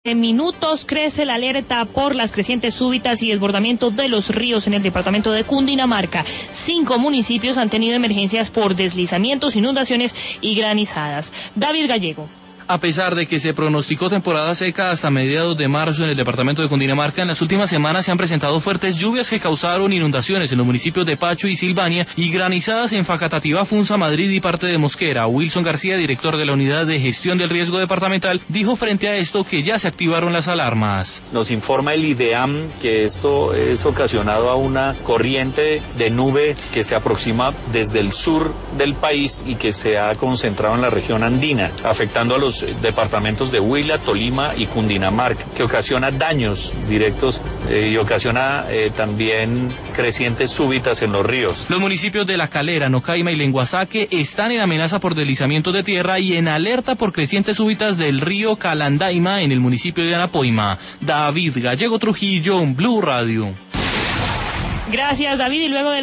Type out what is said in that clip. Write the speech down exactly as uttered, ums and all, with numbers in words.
En minutos crece la alerta por las crecientes súbitas y desbordamiento de los ríos en el departamento de Cundinamarca. Cinco municipios han tenido emergencias por deslizamientos, inundaciones y granizadas. David Gallego. A pesar de que se pronosticó temporada seca hasta mediados de marzo en el departamento de Cundinamarca, en las últimas semanas se han presentado fuertes lluvias que causaron inundaciones en los municipios de Pacho y Silvania y granizadas en Facatativá, Funza, Madrid y parte de Mosquera. Wilson García, director de la Unidad de Gestión del Riesgo Departamental, dijo frente a esto que ya se activaron las alarmas. Nos informa el IDEAM que esto es ocasionado a una corriente de nube que se aproxima desde el sur del país y que se ha concentrado en la región andina, afectando a los departamentos de Huila, Tolima y Cundinamarca, que ocasiona daños directos eh, y ocasiona eh, también crecientes súbitas en los ríos. Los municipios de La Calera, Nocaima y Lenguasaque están en amenaza por deslizamiento de tierra y en alerta por crecientes súbitas del río Calandaima en el municipio de Anapoima. David Gallego Trujillo, Blue Radio. Gracias, David, y luego de